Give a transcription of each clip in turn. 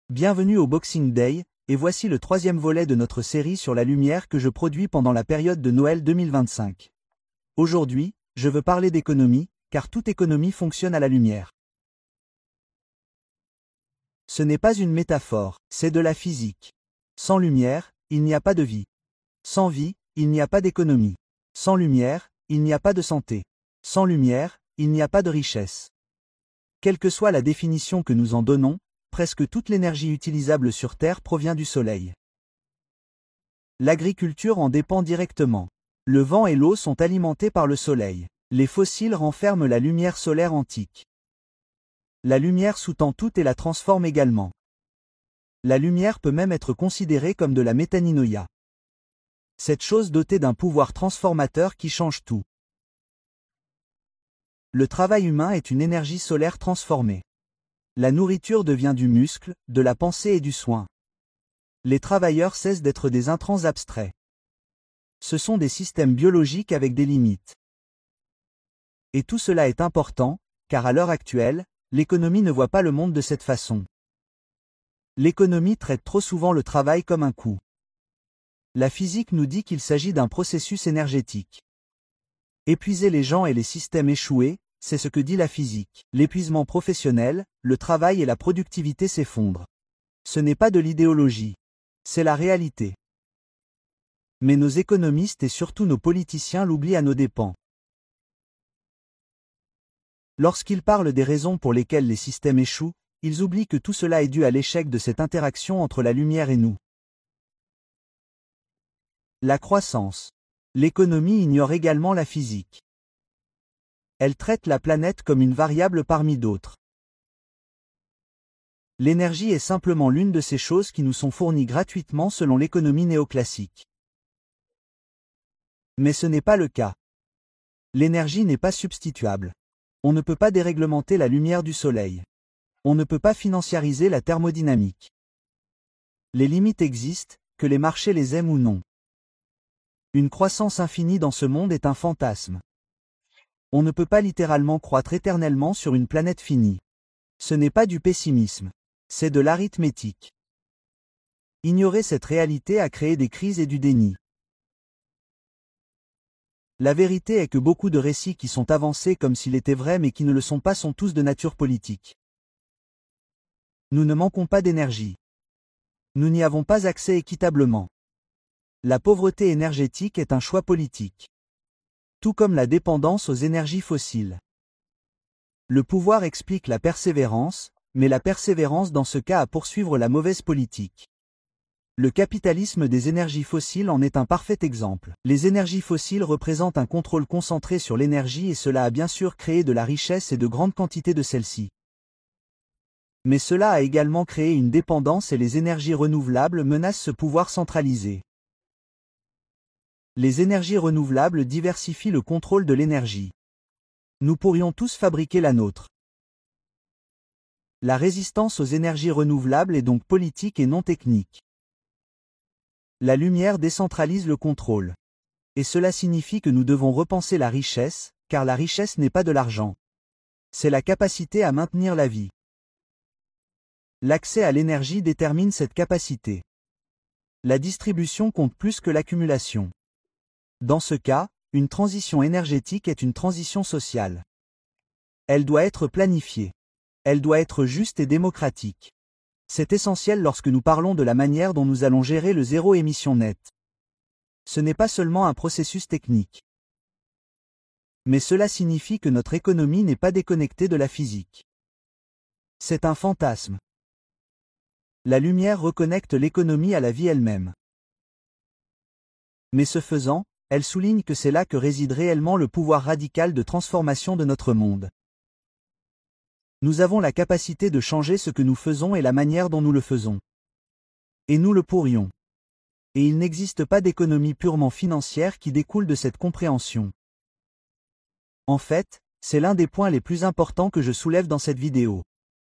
Bienvenue au Boxing Day, et voici le troisième volet de notre série sur la lumière que je produis pendant la période de Noël 2025. Aujourd'hui, je veux parler d'économie, car toute économie fonctionne à la lumière. Ce n'est pas une métaphore, c'est de la physique. Sans lumière, il n'y a pas de vie. Sans vie, il n'y a pas d'économie. Sans lumière, il n'y a pas de santé. Sans lumière, il n'y a pas de richesse. Quelle que soit la définition que nous en donnons, presque toute l'énergie utilisable sur Terre provient du Soleil. L'agriculture en dépend directement. Le vent et l'eau sont alimentés par le Soleil. Les fossiles renferment la lumière solaire antique. La lumière sous-tend tout et la transforme également. La lumière peut même être considérée comme de la métaninoïa. Cette chose dotée d'un pouvoir transformateur qui change tout. Le travail humain est une énergie solaire transformée. La nourriture devient du muscle, de la pensée et du soin. Les travailleurs cessent d'être des intrants abstraits. Ce sont des systèmes biologiques avec des limites. Et tout cela est important, car à l'heure actuelle, l'économie ne voit pas le monde de cette façon. L'économie traite trop souvent le travail comme un coût. La physique nous dit qu'il s'agit d'un processus énergétique. Épuiser les gens et les systèmes échoués, c'est ce que dit la physique. L'épuisement professionnel, le travail et la productivité s'effondrent. Ce n'est pas de l'idéologie. C'est la réalité. Mais nos économistes et surtout nos politiciens l'oublient à nos dépens. Lorsqu'ils parlent des raisons pour lesquelles les systèmes échouent, ils oublient que tout cela est dû à l'échec de cette interaction entre la lumière et nous. La croissance. L'économie ignore également la physique. Elle traite la planète comme une variable parmi d'autres. L'énergie est simplement l'une de ces choses qui nous sont fournies gratuitement selon l'économie néoclassique. Mais ce n'est pas le cas. L'énergie n'est pas substituable. On ne peut pas déréglementer la lumière du soleil. On ne peut pas financiariser la thermodynamique. Les limites existent, que les marchés les aiment ou non. Une croissance infinie dans ce monde est un fantasme. On ne peut pas littéralement croître éternellement sur une planète finie. Ce n'est pas du pessimisme. C'est de l'arithmétique. Ignorer cette réalité a créé des crises et du déni. La vérité est que beaucoup de récits qui sont avancés comme s'ils étaient vrais mais qui ne le sont pas sont tous de nature politique. Nous ne manquons pas d'énergie. Nous n'y avons pas accès équitablement. La pauvreté énergétique est un choix politique. Tout comme la dépendance aux énergies fossiles. Le pouvoir explique la persévérance, mais la persévérance dans ce cas à poursuivre la mauvaise politique. Le capitalisme des énergies fossiles en est un parfait exemple. Les énergies fossiles représentent un contrôle concentré sur l'énergie et cela a bien sûr créé de la richesse et de grandes quantités de celle-ci. Mais cela a également créé une dépendance et les énergies renouvelables menacent ce pouvoir centralisé. Les énergies renouvelables diversifient le contrôle de l'énergie. Nous pourrions tous fabriquer la nôtre. La résistance aux énergies renouvelables est donc politique et non technique. La lumière décentralise le contrôle. Et cela signifie que nous devons repenser la richesse, car la richesse n'est pas de l'argent. C'est la capacité à maintenir la vie. L'accès à l'énergie détermine cette capacité. La distribution compte plus que l'accumulation. Dans ce cas, une transition énergétique est une transition sociale. Elle doit être planifiée. Elle doit être juste et démocratique. C'est essentiel lorsque nous parlons de la manière dont nous allons gérer le zéro émission net. Ce n'est pas seulement un processus technique. Mais cela signifie que notre économie n'est pas déconnectée de la physique. C'est un fantasme. La lumière reconnecte l'économie à la vie elle-même. Mais ce faisant, elle souligne que c'est là que réside réellement le pouvoir radical de transformation de notre monde. Nous avons la capacité de changer ce que nous faisons et la manière dont nous le faisons. Et nous le pourrions. Et il n'existe pas d'économie purement financière qui découle de cette compréhension. En fait, c'est l'un des points les plus importants que je soulève dans cette vidéo.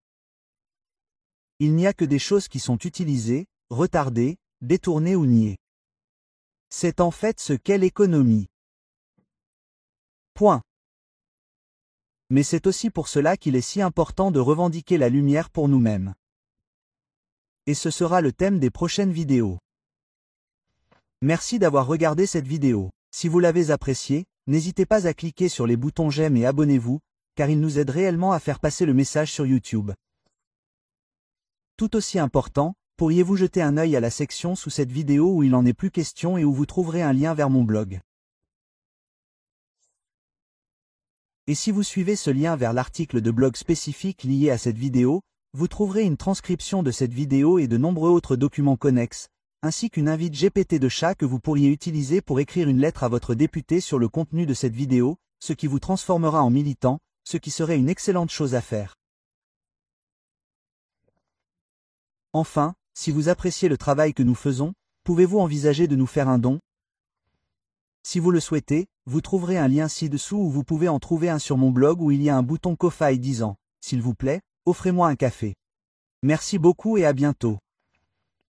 Il n'y a que des choses qui sont utilisées, retardées, détournées ou niées. C'est en fait ce qu'est l'économie. Point. Mais c'est aussi pour cela qu'il est si important de revendiquer la lumière pour nous-mêmes. Et ce sera le thème des prochaines vidéos. Merci d'avoir regardé cette vidéo. Si vous l'avez appréciée, n'hésitez pas à cliquer sur les boutons j'aime et abonnez-vous, car ils nous aident réellement à faire passer le message sur YouTube. Tout aussi important, pourriez-vous jeter un œil à la section sous cette vidéo où il en est plus question et où vous trouverez un lien vers mon blog. Et si vous suivez ce lien vers l'article de blog spécifique lié à cette vidéo, vous trouverez une transcription de cette vidéo et de nombreux autres documents connexes, ainsi qu'une invite GPT de chat que vous pourriez utiliser pour écrire une lettre à votre député sur le contenu de cette vidéo, ce qui vous transformera en militant, ce qui serait une excellente chose à faire. Enfin, si vous appréciez le travail que nous faisons, pouvez-vous envisager de nous faire un don? Si vous le souhaitez, vous trouverez un lien ci-dessous ou vous pouvez en trouver un sur mon blog où il y a un bouton Ko-Fi disant « S'il vous plaît, offrez-moi un café ». Merci beaucoup et à bientôt.